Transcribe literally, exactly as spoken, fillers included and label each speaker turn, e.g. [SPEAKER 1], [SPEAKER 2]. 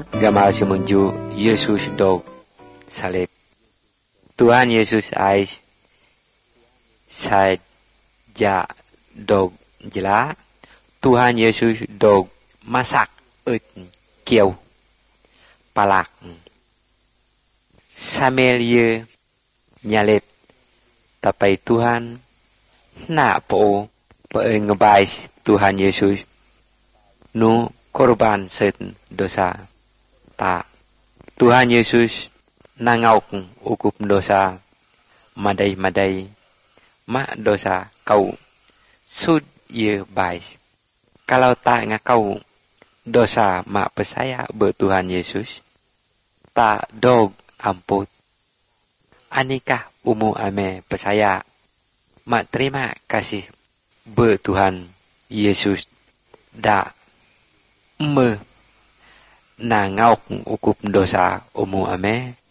[SPEAKER 1] gamal semenju Yesus dog salib. Tuhan Yesus ais saja dog jela. Tuhan Yesus dog masak ut kieu palak. Sambil ye nyalip tapi Tuhan na po pengebai Tuhan Yesus nu korban sen dosa ta. Tuhan Yesus nangauk ukup dosa madai-madai ma dosa kau sud ye bai. Kalau tak ngakau dosa mak percaya ber Tuhan Yesus tak dog amput. Anikah umu ame percaya mak terima kasih ber Tuhan Yesus da me nangauk ukup dosa umu ame